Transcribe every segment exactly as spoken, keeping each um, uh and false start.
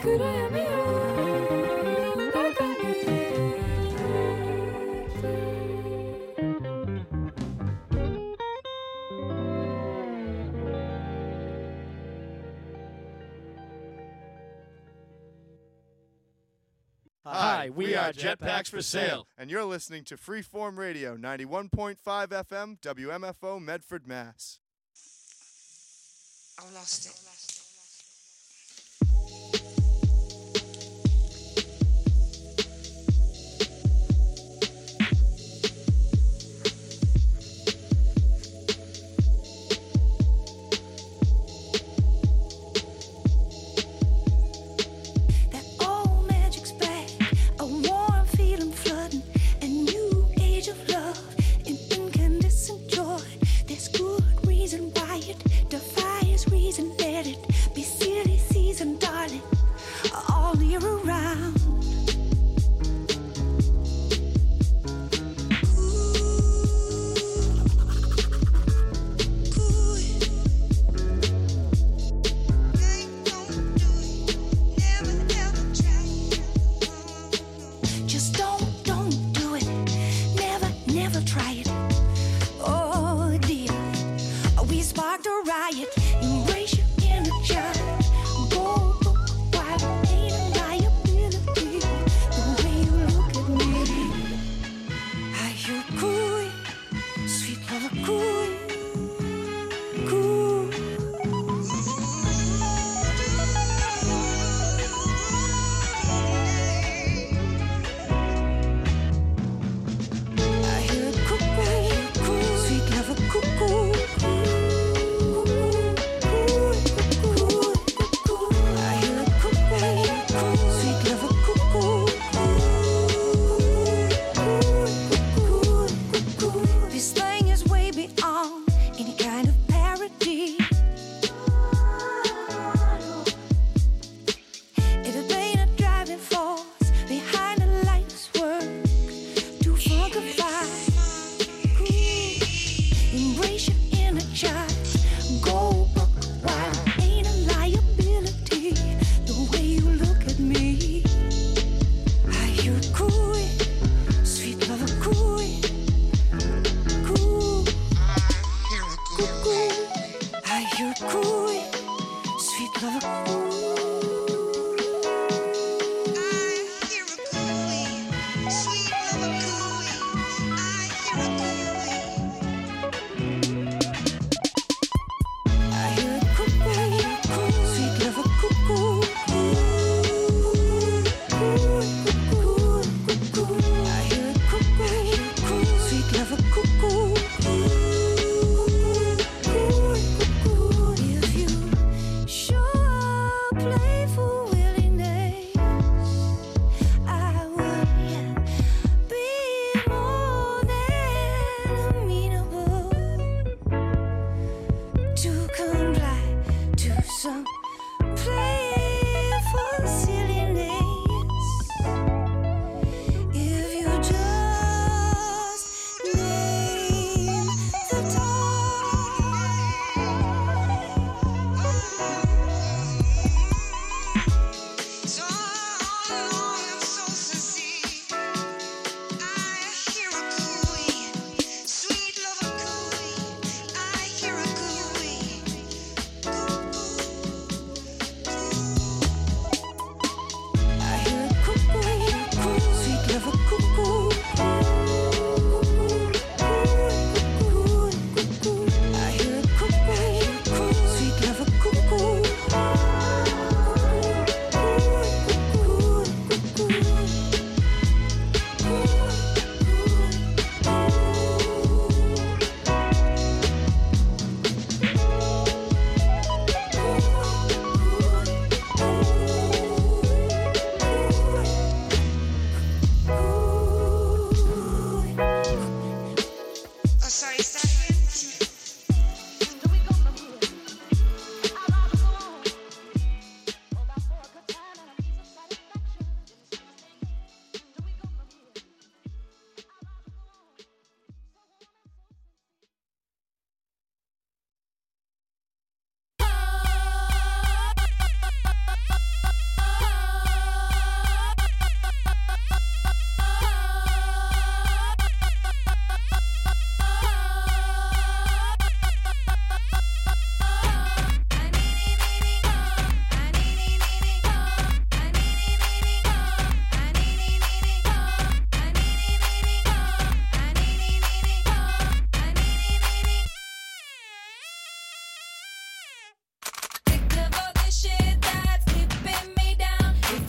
그래야면 나가네. Hi, we are Jetpacks for Sale. And you're listening to Freeform Radio, ninety-one point five F M, W M F O, Medford, Mass. I lost it. There's good reason why it defies reason. Let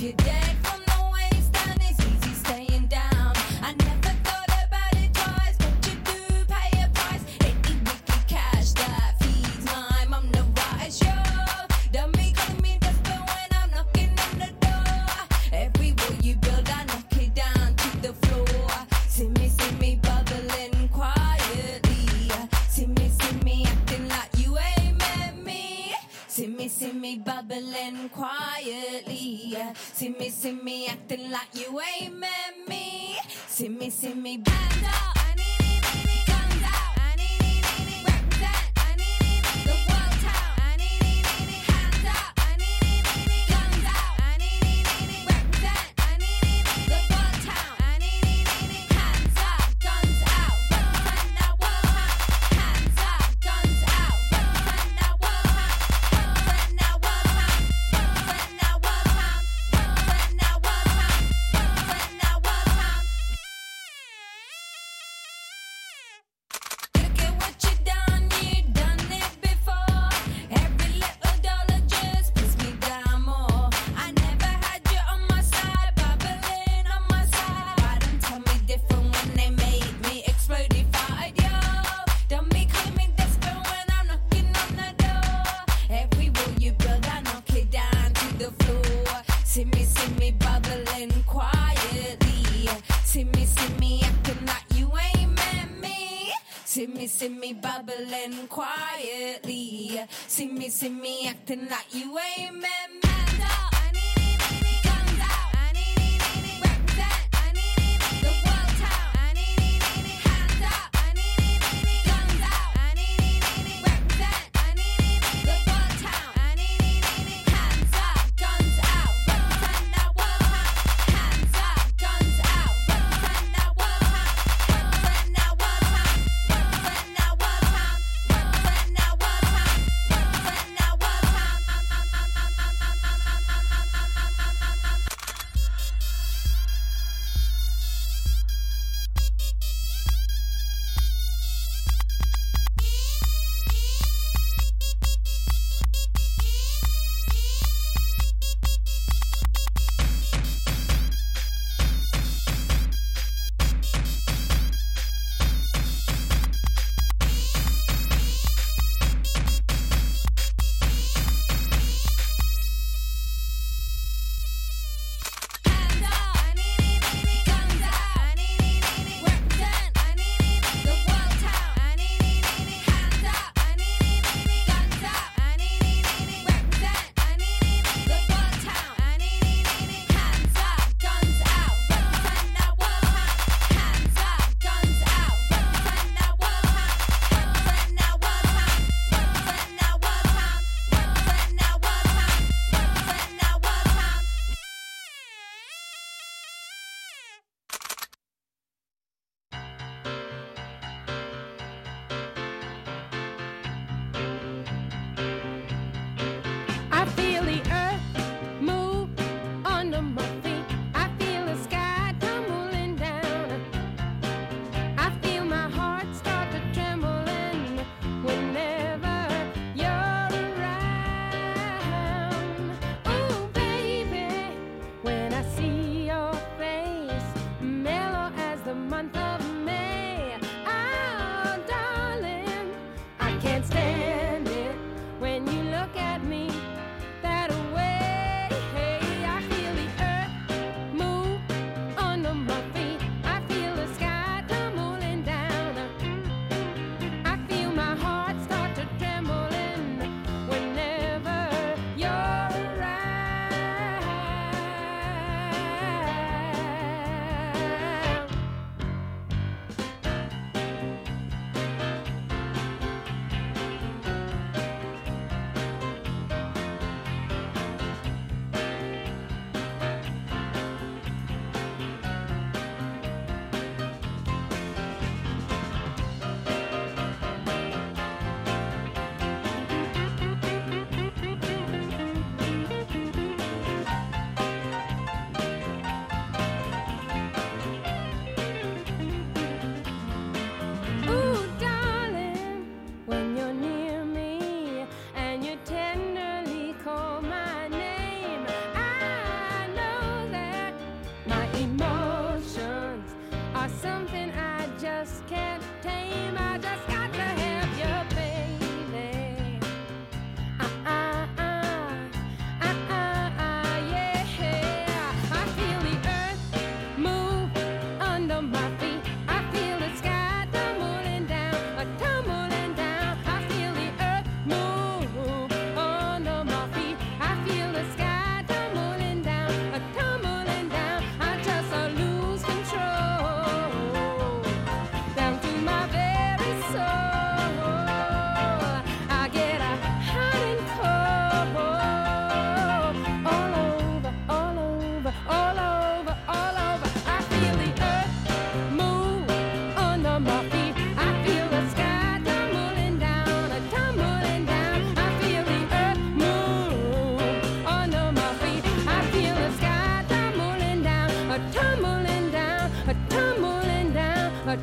you're dead from the waist down, it's easy staying down. I never thought about it twice, but you do pay a price. Any wicked cash that feeds my mum the right show. Don't be calling me desperate when I'm knocking on the door. Every wall you build, I knock it down to the floor. See me, see me bubbling quietly. See me, see me acting like you ain't met me. See me, see me bubbling quietly. See me, see me acting like you ain't met me. See me, see me hands up. I need, need, need, need guns out. I need, need, need, need represent. I need, need, need the world town. I need, need, need, need hands up. I need, need, need, need guns out. I need, need, need, need represent. I need, need, need the world town. I need, need, need, need hands up, guns out. Represent that world town. Hands up, guns out. Represent that world town. Represent that world town. Represent that world town. Represent that world town. Represent that world town. Look at what you done, you done it before. Every little dollar just puts me down more. I never had you on my side, bubbling on my side. Why don't tell me different when they made me explodified, yo? Don't be calling me desperate when I'm knocking on the door. Every wall you build, I knock it down to the floor. See me, see me bubbling quietly. See me, see me acting like you ain't met me. See me, see me bubbling quietly. See me, see me acting like you ain't met me. Hands up. I need, need, need, need guns out. I need, need, need, need represent. I need, need, need the world town. I need, need, need, need hands up. I need, need, need, need guns out. I need, need, need, need represent. I need, need, need the world town. I need, need, need, need hands up, guns out. Represent that world town. Hands up, guns out. Represent that world town. Represent that world town. Represent that world town. Represent that world town. Represent that world town.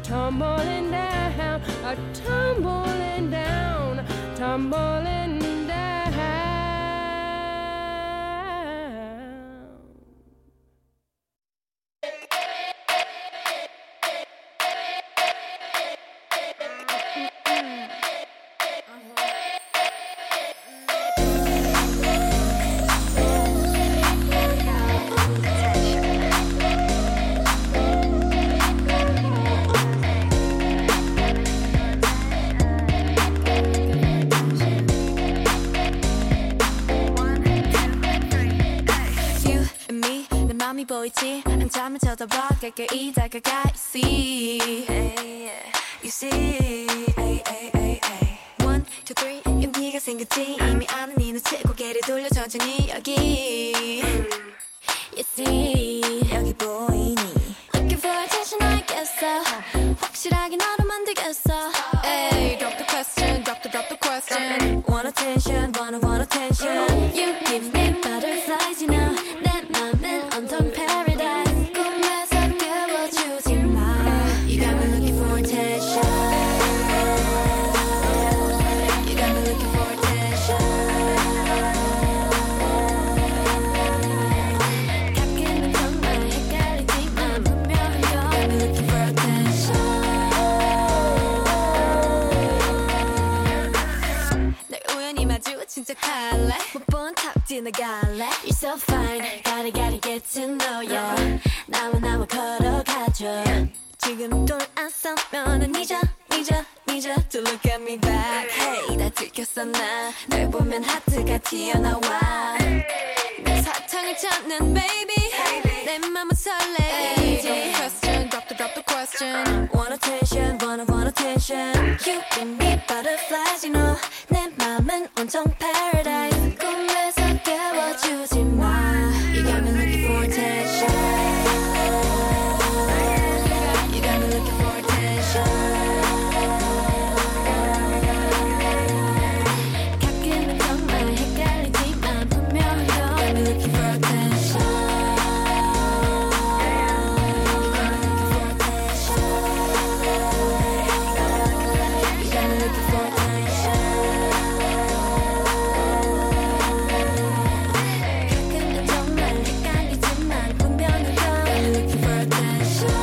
tumbling down, a tumbling down, tumbling down. 보이지 한참을 쳐다봐 가까이 다가가 You see You see One, two, three 용기가 생겼지 이미 아는 이 눈치 고개를 돌려 천천히 여기 You see 여기 보이니 Looking for attention I guess so 확실하게 너로 만들겠어 Hey, drop the question, drop the, drop the question Want attention, wanna want attention You give me butterflies, you know 내 맘은 온통 paradise 꿈에서 깨워주지 마 You got me looking for attention You got me looking for attention 가끔은 정말 헷갈리지만 분명한 건 You got me looking for attention 날 우연히 마주친 척할래 못 본 탑 지나갈래 You're so fine Gotta gotta get to know ya 나와 나와 걸어가줘 지금 돌아서면은 잊어 잊어 잊어 To look at me back Hey 다 들켰어 나 널 보면 하트가 튀어나와 내 사탕을 찾는 baby 내 맘은 설레 Drop the question drop the drop the question Want attention wanna want attention You give me butterflies you know 내 맘은 온통 paradise 꿈에서 깨워주지 마 You got me looking for attention You got me looking for attention 가끔은 정말 헷갈리지만 분명한 건 You got me looking for attention You got me looking for attention 가끔은 정말 헷갈리지만 분명한 건 You got me looking for attention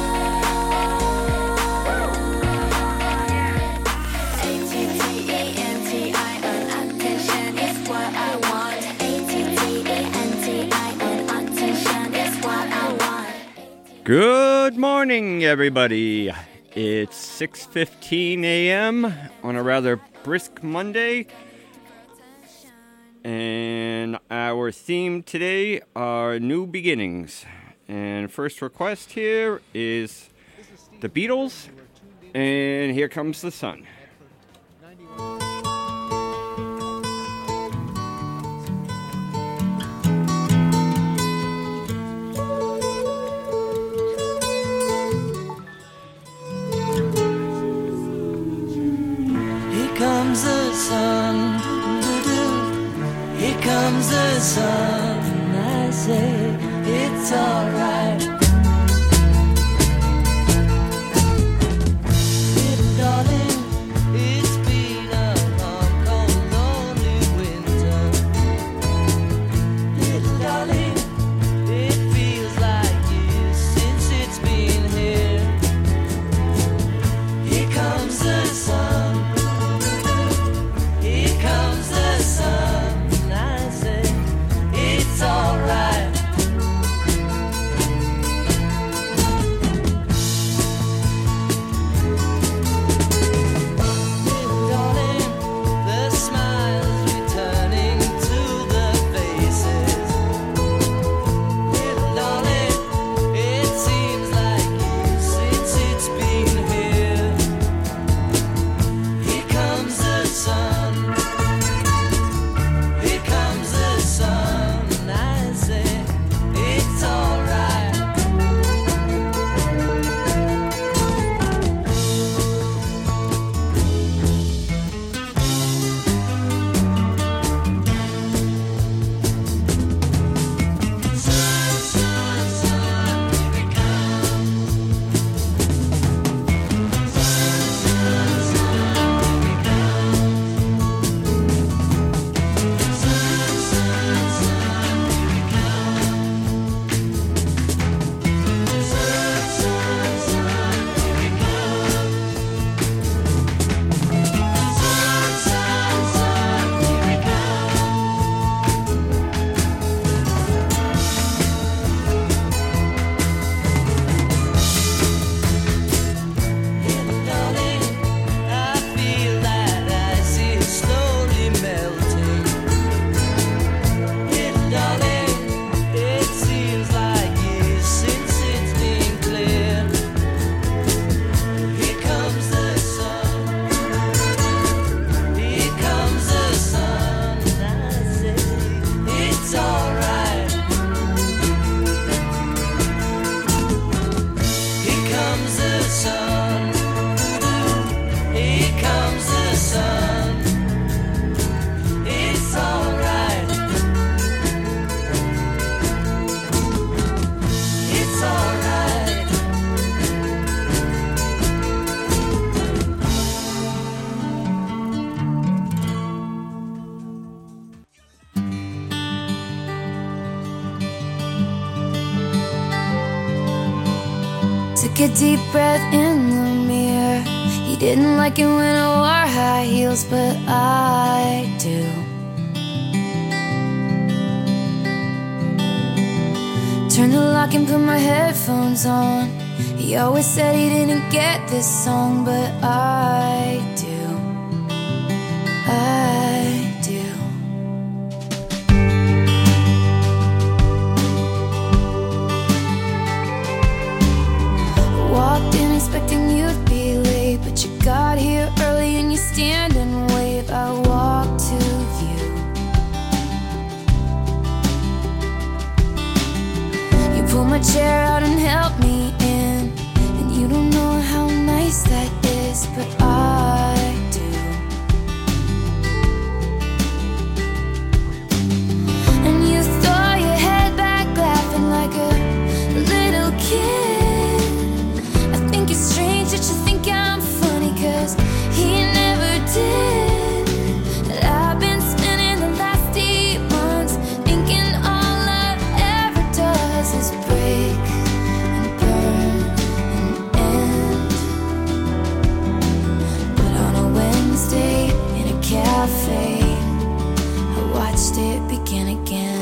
A T T E N T I N Attention is what I want A T T E N T I N Attention is what I want Good morning, everybody. It's six fifteen a.m. on a rather brisk Monday. And our theme today are new beginnings. And first request here is the Beatles. And Here Comes the Sun. Here comes the sun, doo-doo-doo. Here comes the sun, and I say it's alright. Little darling, it's been a long, cold, lonely winter. Little darling, it feels like years since it's been here. Here comes the sun. Here comes the sun, and I say it's alright. a deep breath in the mirror. He didn't like it when I wore high heels, but I do. Turned the lock and put my headphones on. He always said he didn't get this song, but I do. I do. Walked in expecting you'd be late, but you got here early and you stand and wave. I walked to you. You pulled my chair out and helped me in, and you don't know how nice that is, but I do. And you throw your head back laughing like a little kid. It's strange that you think I'm funny, cause he never did. And I've been spending the last eight months thinking all love ever does is break and burn and end. But on a Wednesday in a cafe, I watched it begin again.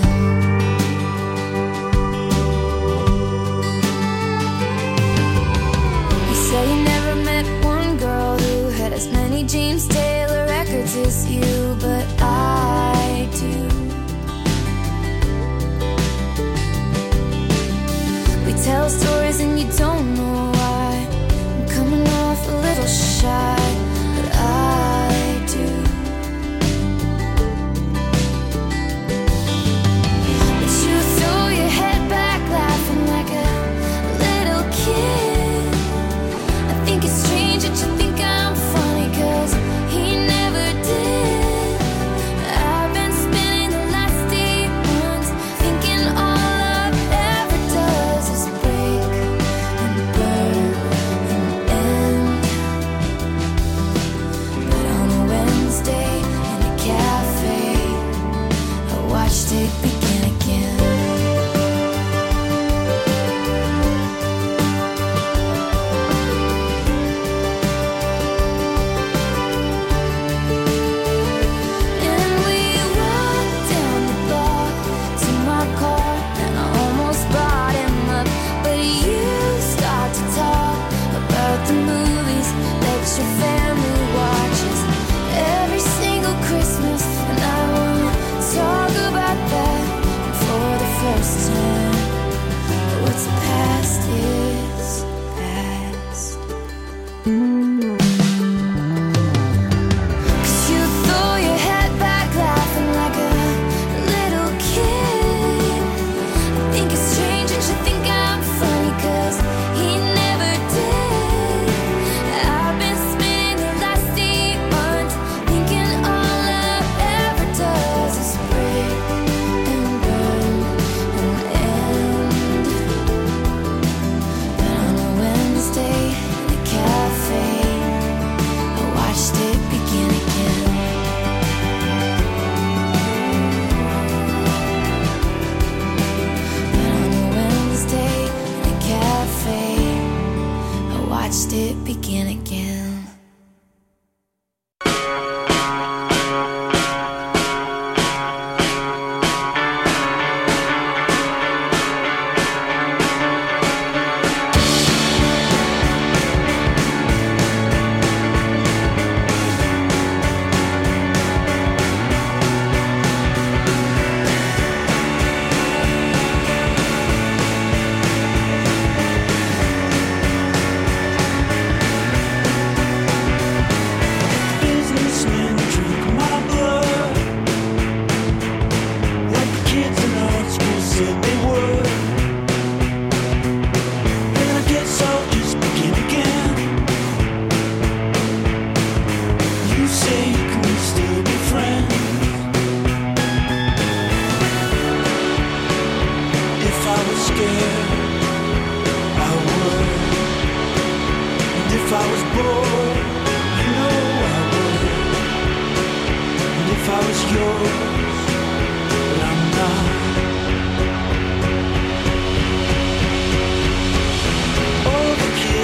Say you never met one girl who had as many James Taylor records as you, but I do. We tell stories and you don't know why. I'm coming off a little shy, but I do. But you throw your head back laughing like a little kid. It's strange that you think I'm funny, cause he never did. I've been spending the last eight months thinking all love ever does is break and burn and end. But on a Wednesday in a cafe, I watched it begin again. Your family watches every single Christmas, and I wanna talk about that. And for the first time, what's past is past. Cause you throw your head back laughing like a little kid. I think it's strange that you think I'm funny, cause he never did. Watched it begin again. If I was bored, you know I would. And if I was yours, but I'm not. All the kids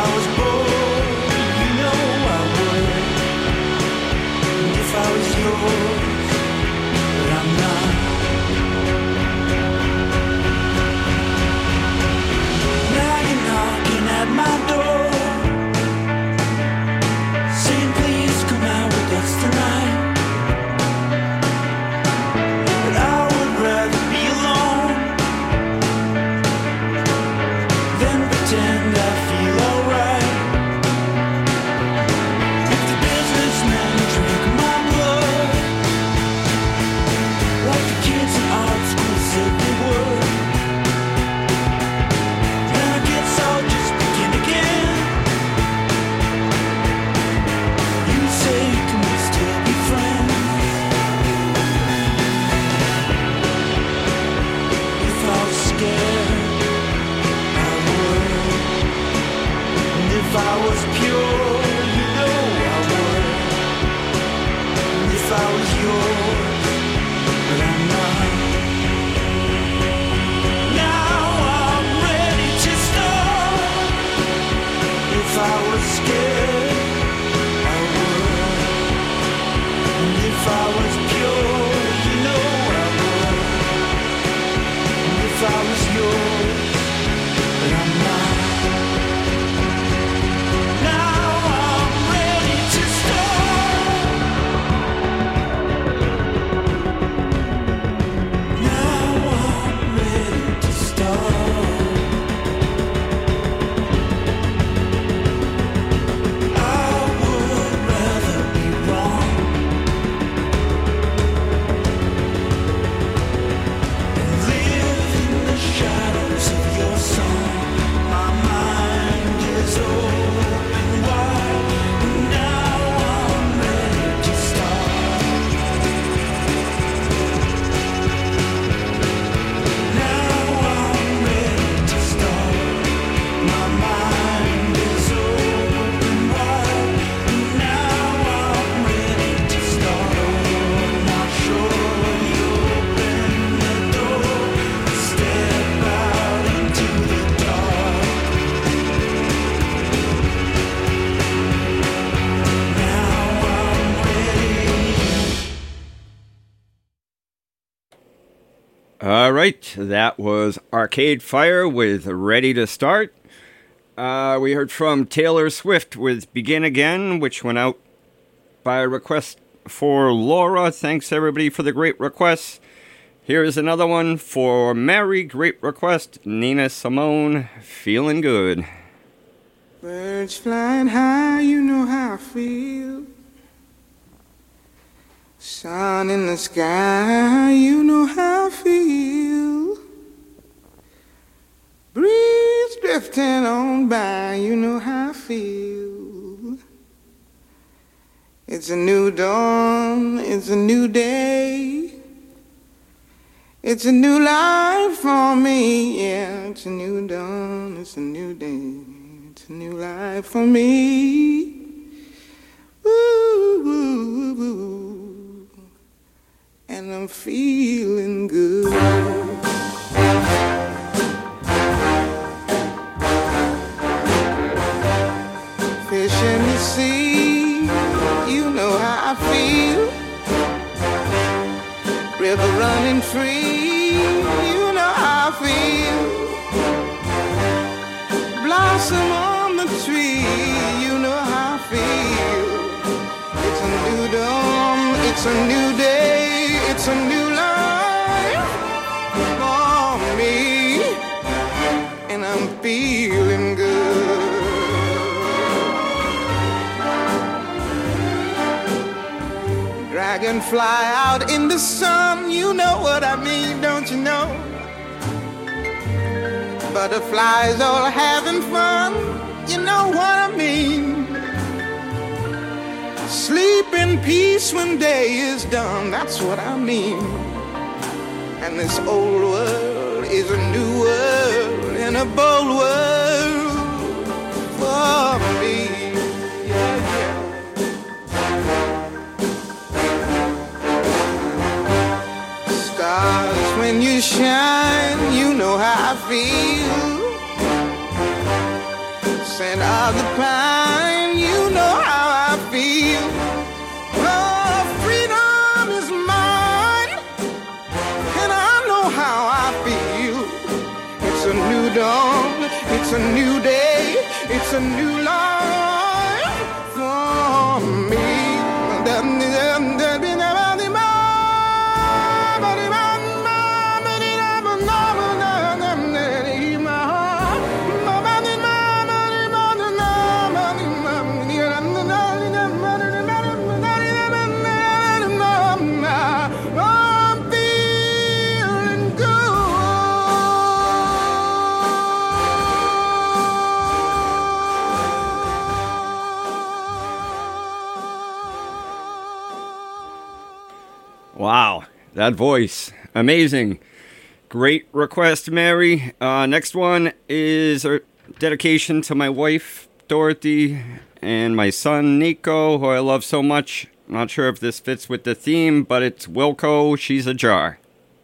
was bold, you know I would. And if I was yours, but I'm not. Now you're knocking at my door, saying please come out with us tonight. But I would rather be alone than pretend I feel alright. If the businessmen drink my blood, like the kids in art school said they would, then I guess I'll just begin again. You say, can we still be friends? If I was scared, I would. And if I was pure, you know I would. And if I was yours, but I'm not. Now I'm ready to start. If I was scared, I would. And if I was pure, you know I would. And if I was yours, but I'm not. Now I'm ready to start. Now I'm ready to start. I would rather be wrong and live in the shadows of your song. My mind is open wide, and now I'm ready to start. Now I'm ready to start. My mind is open wide, and now I'm ready to start. Not sure you open the door, step out into the dark. Now I'm ready. All right, that was Arcade Fire with Ready to Start. Uh, we heard from Taylor Swift with Begin Again, which went out by request for Laura. Thanks, everybody, for the great requests. Here's another one for Mary. Great request, Nina Simone, Feeling Good. Birds flying high, you know how I feel. Sun in the sky, you know how I feel. Breeze drifting on by, you know how I feel. It's a new dawn, it's a new day. It's a new life for me, yeah. It's a new dawn, it's a new day. It's a new life for me. Ooh, ooh, ooh. And I'm feeling good. Fish in the sea, you know how I feel. River running free, you know how I feel. Blossom on the tree, you know how I feel. It's a new dawn, it's a new day, it's a new life for me, and I'm feeling good. Dragonfly out in the sun, you know what I mean, don't you know? Butterflies all having fun, you know what I mean. Sleep in peace when day is done, that's what I mean. And this old world is a new world and a bold world for me. Yeah, yeah. Stars, when you shine, you know how I feel. Send of the pine. You know how I feel. Oh, freedom is mine, and I know how I feel. It's a new dawn, it's a new day, it's a new life for me. Wow, that voice. Amazing. Great request, Mary. Uh, next one is a dedication to my wife, Dorothy, and my son, Nico, who I love so much. Not sure if this fits with the theme, but it's Wilco, She's a Jar.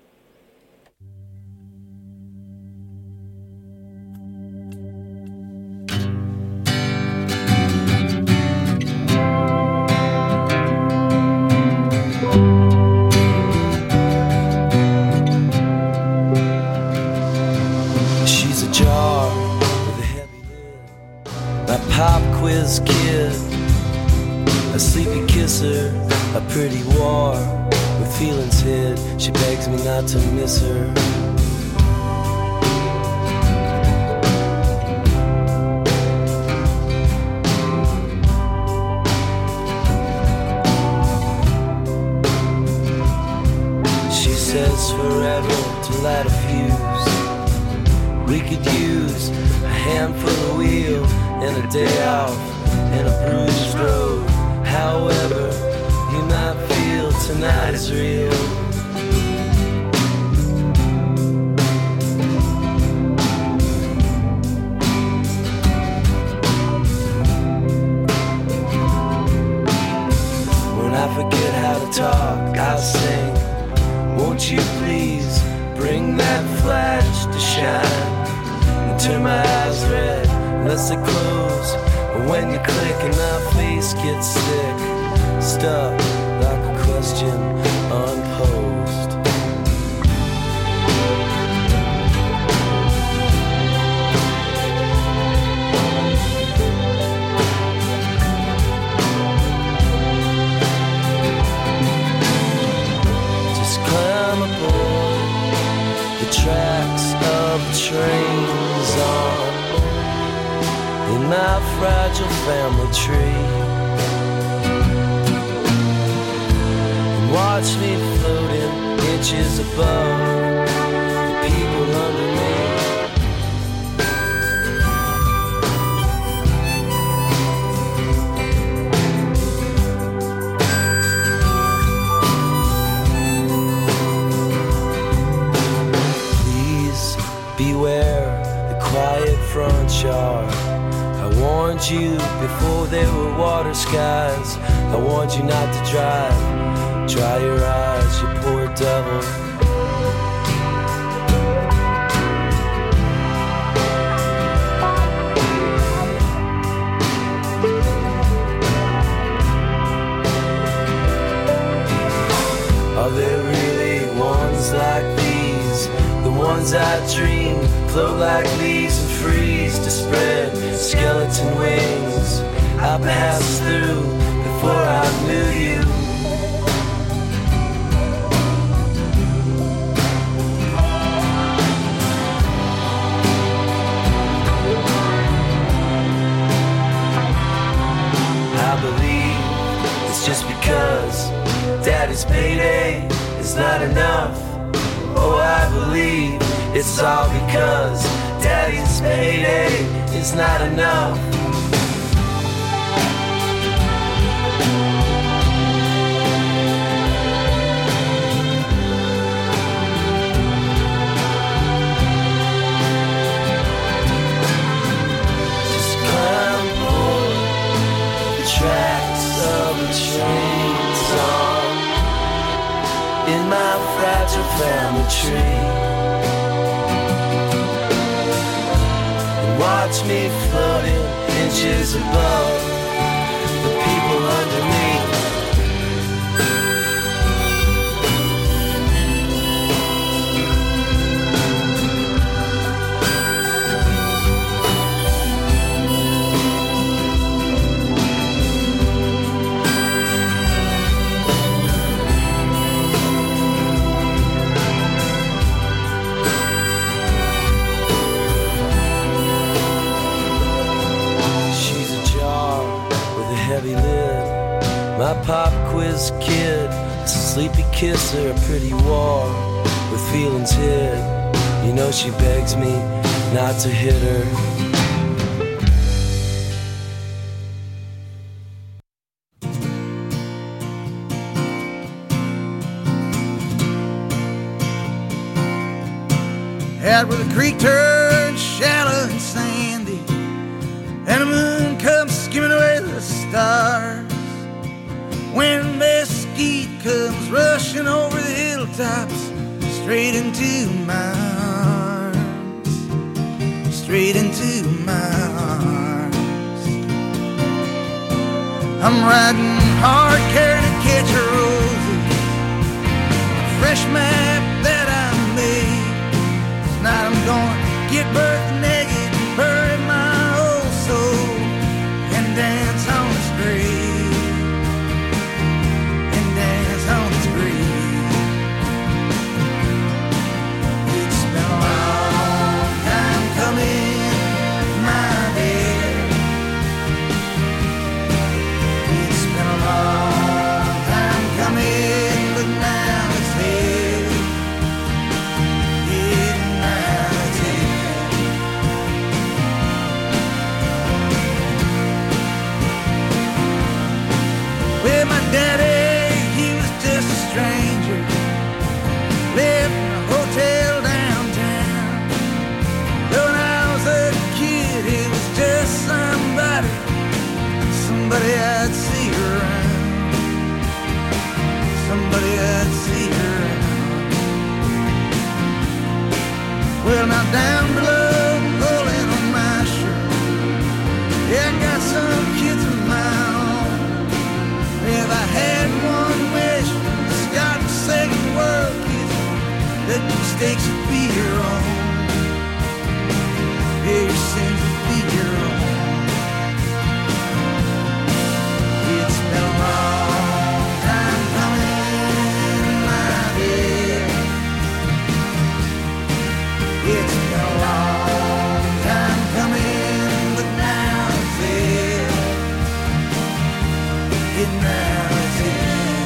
Quiz kid, a sleepy kisser, a pretty war with feelings hid. She begs me not to miss her. She says forever to light a fuse. We could use a handful of wheel and a day off and a bruised road. However, you might feel tonight is real. When I forget how to talk, I'll sing. Won't you please bring that flash to shine and turn my eyes red? Unless they close, but when you click and my face gets sick, stuck like a question unposed. Just climb aboard the tracks of the trains on in my fragile family tree, and watch me floating inches above the people under me. Please beware the quiet front yard. I warned you before there were water skies. I warned you not to drive. Dry your eyes, you poor devil. Are there really ones like these? The ones I dream float like leaves and freeze to spread skeleton wings. I passed through before I knew you. I believe it's just because Daddy's payday is not enough. Oh, I believe it's all because Daddy's payday is not enough. Just climb aboard the tracks of the train song in my fragile family tree. Watch me floating inches above the people underneath. Heavy lid, my pop quiz kid. It's a sleepy kisser, a pretty war with feelings hid. You know she begs me not to hit her. Out where the creek turns shallow and sandy, and the moon comes skimming away the stars. When mesquite comes rushing over the hilltops, straight into my arms, straight into my arms. I'm riding hard, carrying a catch of roses, a fresh map that I made. Tonight I'm gonna get birth naked and bury my old soul and dance on its grave, and dance on its grave. It's been a long time coming, my dear. It's been a long time coming, but now it's here. Yeah, now it's here. Well, my daddy, he was just a stranger, lived in a hotel downtown. But when I was a kid, he was just somebody, somebody I'd see around, somebody I'd see around. Well, now down below, pulling on my shirt, yeah, I got some kids of my own. If I had one wish, it's got the second world kids, that mistakes would be your own. Yeah, your sins would be your own. It's been a long time coming, my dear. It's been a long time coming, but now it's here. It now is here.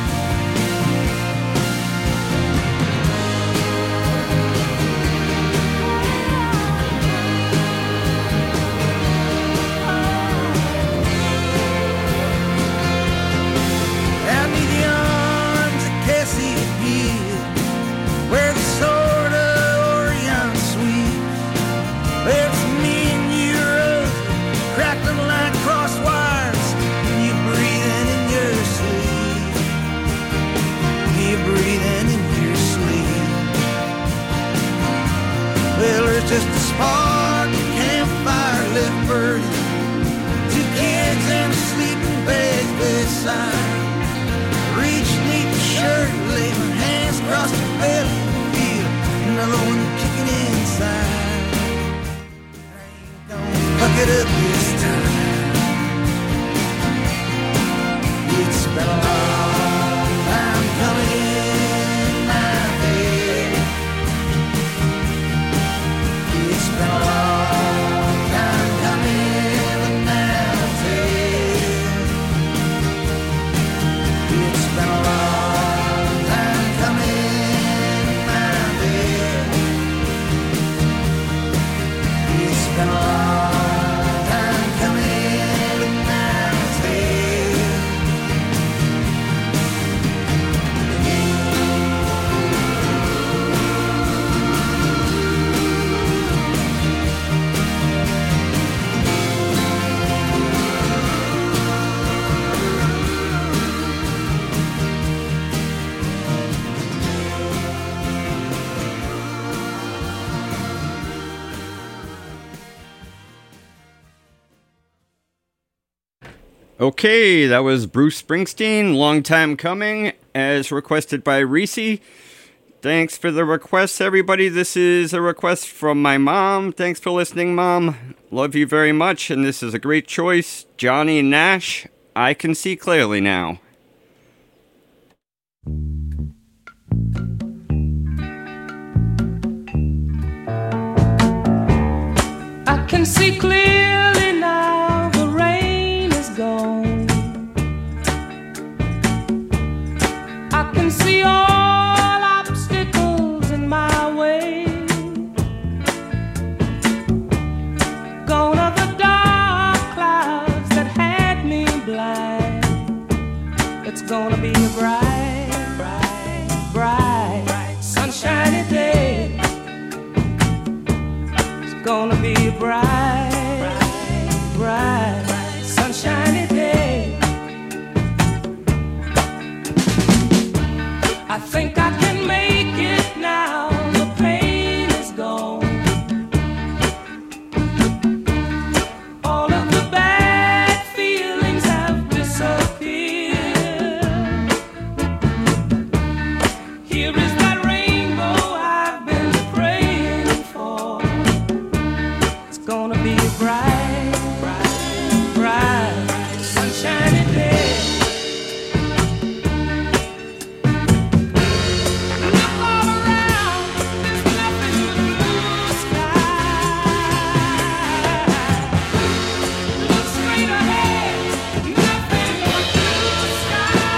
Out in the arms of Cassie Hill, where the sword of Orion sweeps. Well, it's me and you, Rose, crackling like cross wires, and you breathing in your sleep. You breathing in your sleep. Well, there's just a spark, a campfire left burning, two kids and a sleeping bag beside. Reach neath the shirt, lay my hands across the belly, feel another one kicking inside. I ain't gonna fuck it up this time. It's been a long time coming, my dear. It's been a long time coming, but now it's here. It's been a long time coming, my dear. It's been a long time Okay, that was Bruce Springsteen, Long Time Coming, as requested by Reese. Thanks for the requests, everybody. This is a request from my mom. Thanks for listening, Mom. Love you very much, and this is a great choice. Johnny Nash, I Can See Clearly Now. I can see clearly now, the rain is gone. I can see all obstacles in my way. Gone are the dark clouds that had me blind. It's gonna be a bright, bright, bright, sunshiny day. Gonna be a bright, bright, sunshiny day. I think I can make it now. The pain is gone. All of the bad feelings have disappeared. Here is that rainbow I've been praying for. Gonna be a bright, bright, bright, sunshiny day. Look all around, there's nothing but blue sky. Look straight ahead, nothing but blue sky.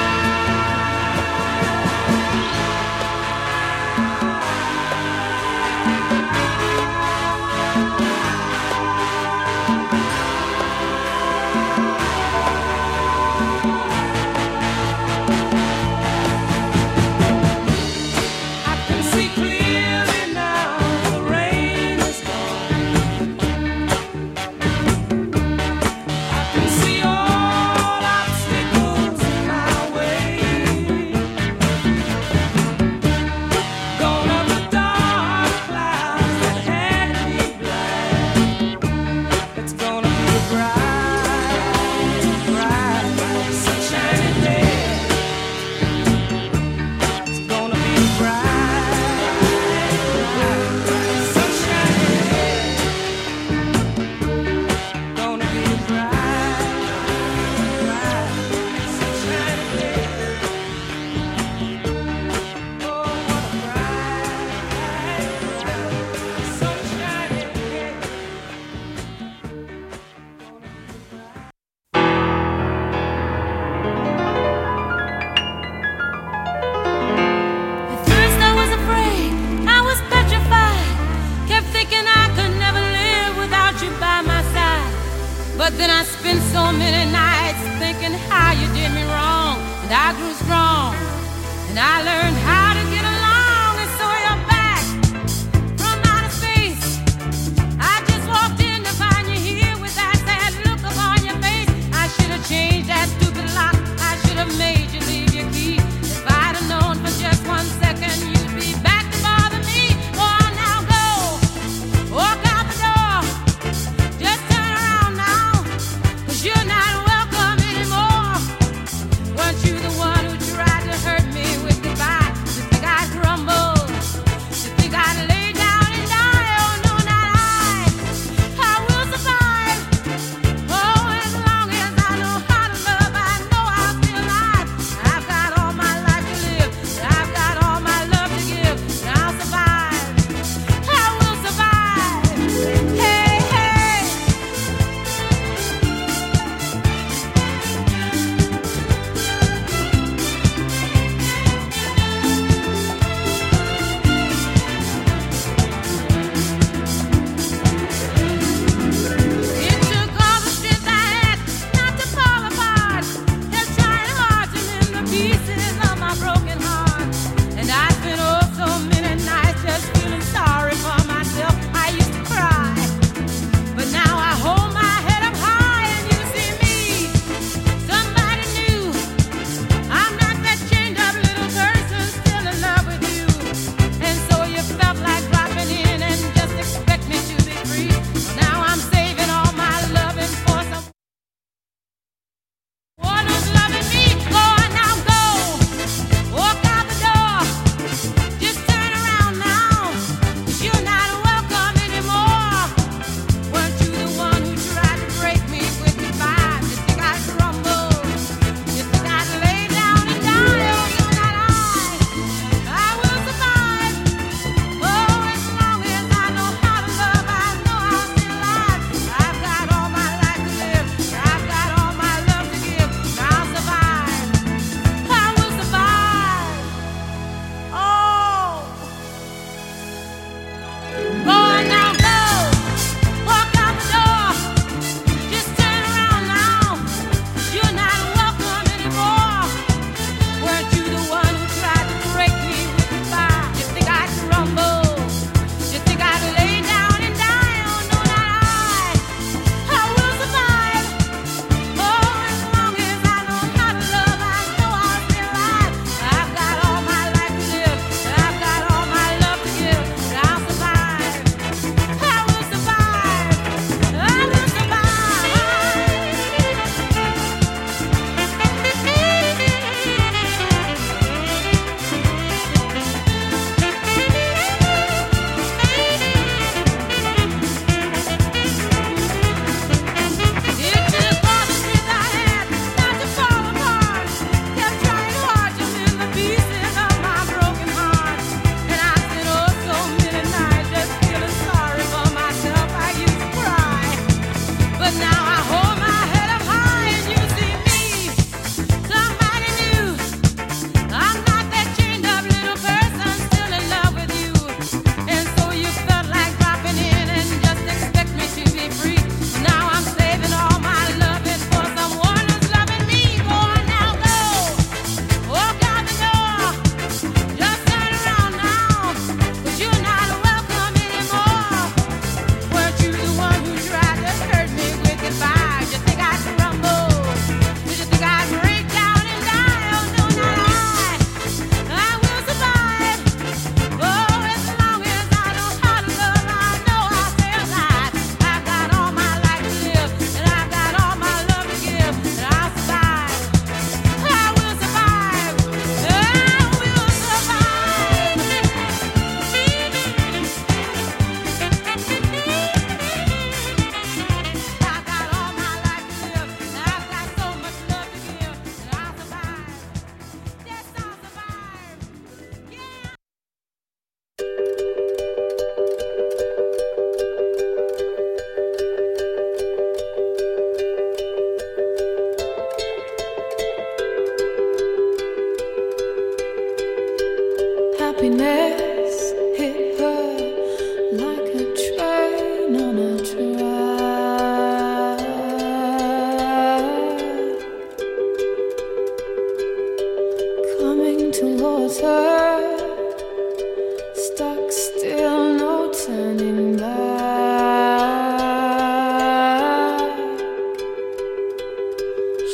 I can see clearly now, the rain is gone. I can see all obstacles in my way. Gone are the dark clouds that had me blind. It's gonna be a bright, bright, sunshiny day. It's gonna be a bright, bright, sunshiny day. Gonna be a bright, bright, sunshiny day. Oh, what a bright, bright, sunshiny day. At first I was afraid, I was petrified. Kept thinking I could never live without you by my side. But then I spent so many nights thinking how you did me wrong. And I grew strong, and I learned how to get along. And so you're back from outer space. I just walked in to find you here with that sad look upon your face. I should have changed that stupid lock. I should have made you leave your key. If I'd have known for just one second you'd be back to bother me. Oh, now go, walk out the door. Just turn around now, 'cause you're not welcome anymore. Weren't you the one who tried to hurt me with goodbye? The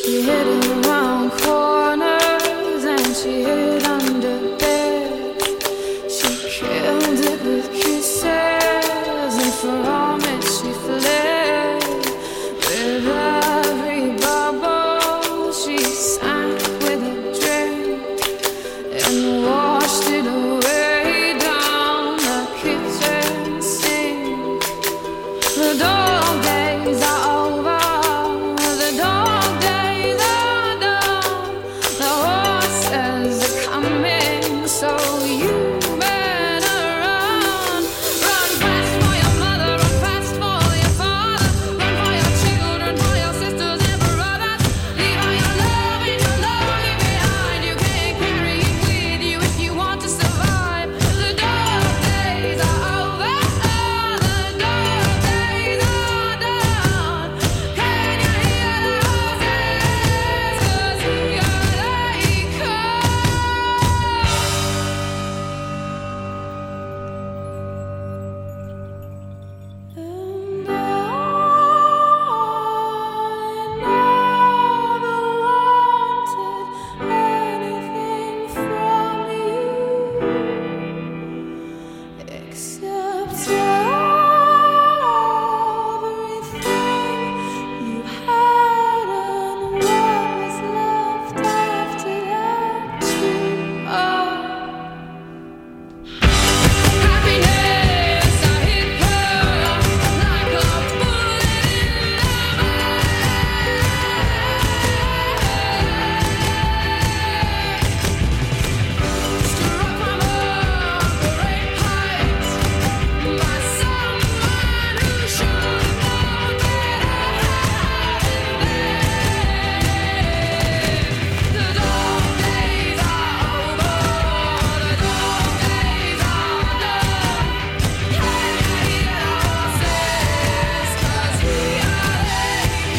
She hid around corners and she hid under beds. She killed it with kisses and from it she fled. With every bubble she sank with a drink and washed it away down the kitchen sink. The dog days are over. The dog days are done. The horses are coming, so you better run. Run fast for your mother, run fast for your father. Run for your children, for your sisters and brothers. Leave all your love and your lonely behind. You can't carry it with you if you want to survive. The dog days are over. The dog days are done. Can you hear the horses? 'Cause here they come. And I never wanted anything from you except everything you had and what was left after that too. Oh. Happiness, I hit her like a bullet in the struck from a great height by someone who should have known better. The dog days are over. The dog days are done. Can you hear the horses? 'Cause here they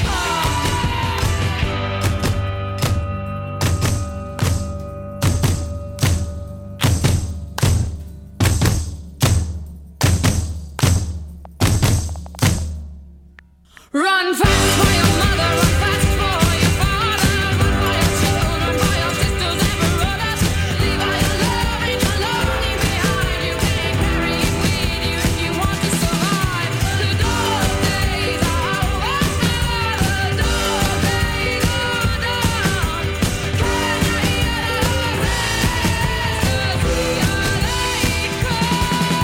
come. Run fast for your mother, run fast for your father. Run for your children, for your sisters and brothers. Leave all your love and your lonely behind. You can't carry it with you if you want to survive. The dog days are over. The dog days are done. Can you hear the horses? 'Cause here they come.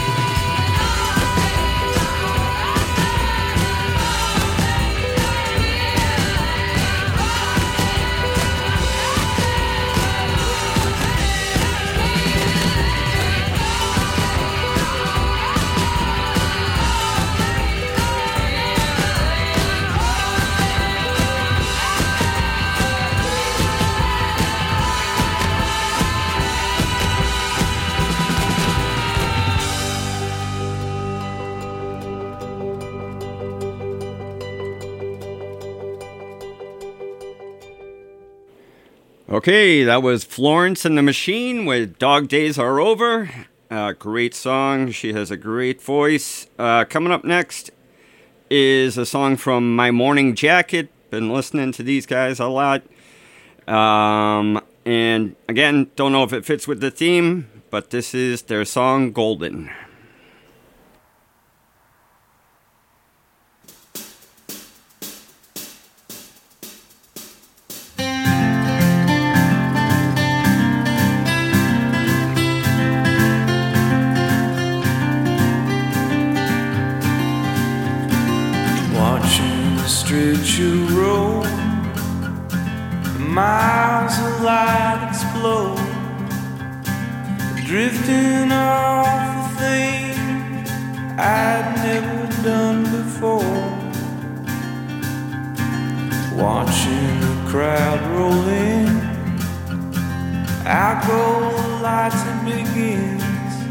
Okay, that was Florence and the Machine with Dog Days Are Over. Uh, great song. She has a great voice. Uh, coming up next is a song from My Morning Jacket. Been listening to these guys a lot. Um, and again, don't know if it fits with the theme, but this is their song Golden. Watching the street you roll, miles of light explode, drifting off the things I'd never done before. Watching the crowd roll in, out go the lights and begins,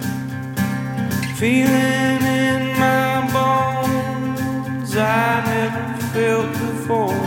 feeling in my bones I never felt before.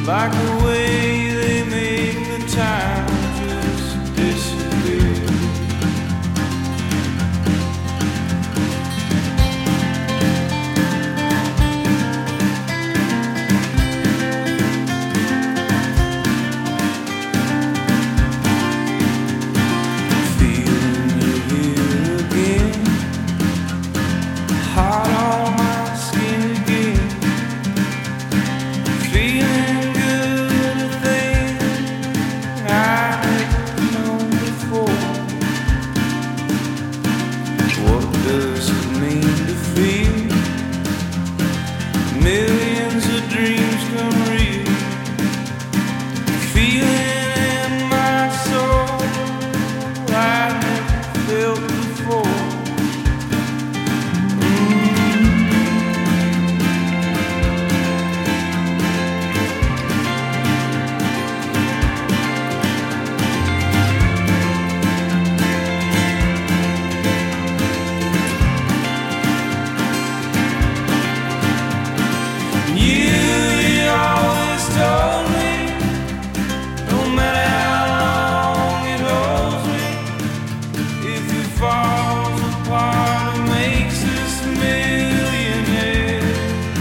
like the way they make the time just disappear. Feeling you here again, hot on my skin again. Feeling good, a thing I never known before. What does it mean to feel millions of dreams come real? Feeling in my soul I never felt before. You, you always told me, no matter how long it holds me, if it falls apart, it makes us a millionaire.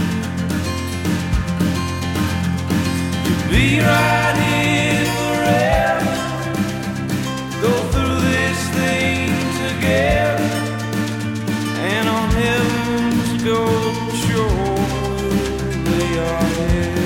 To be right here forever, go through this thing together, and on heaven's golden shore lay our head.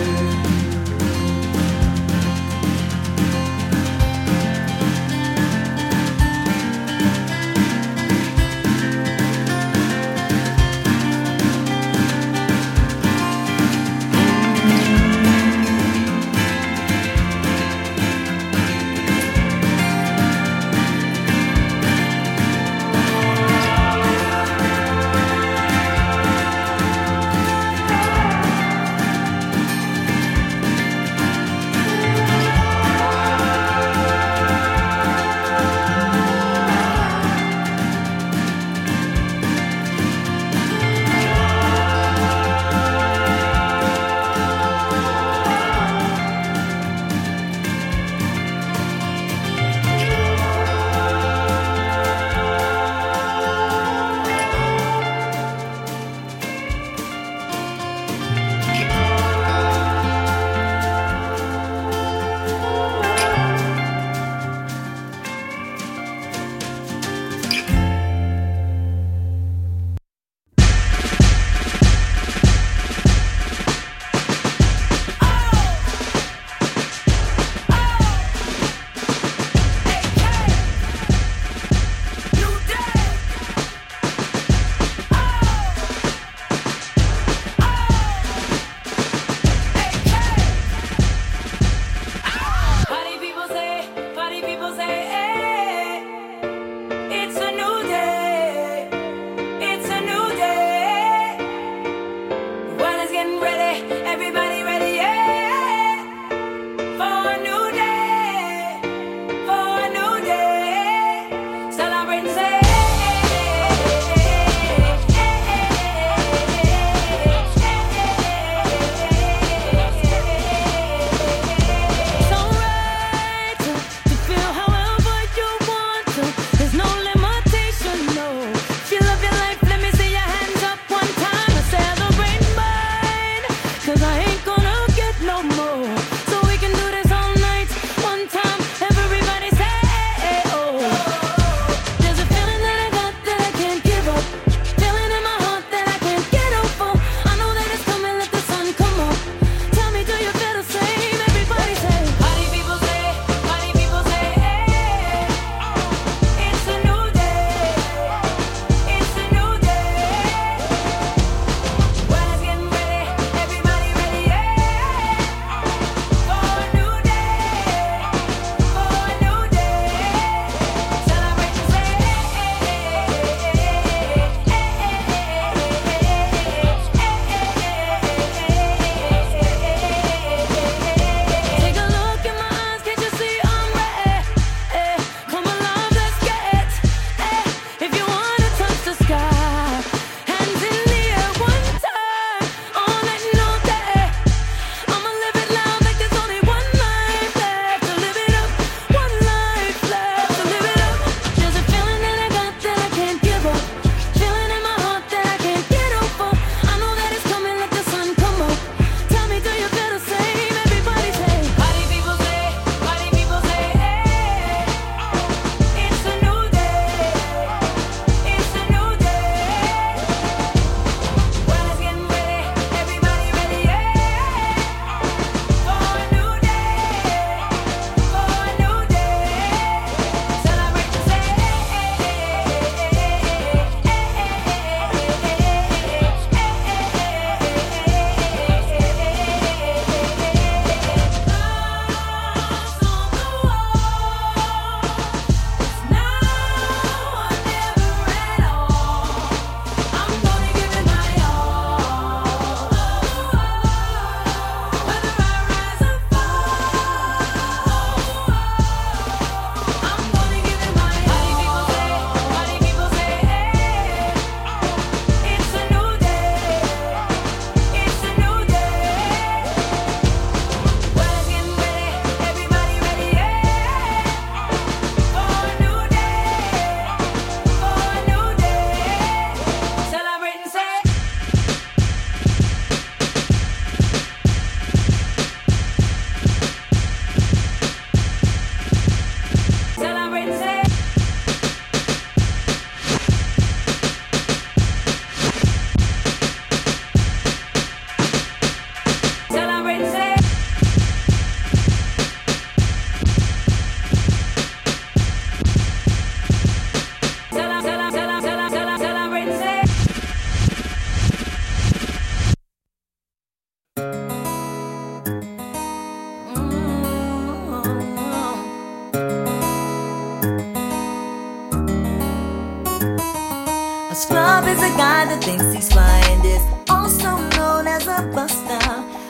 is a guy that thinks he's fly and is also known as a buster.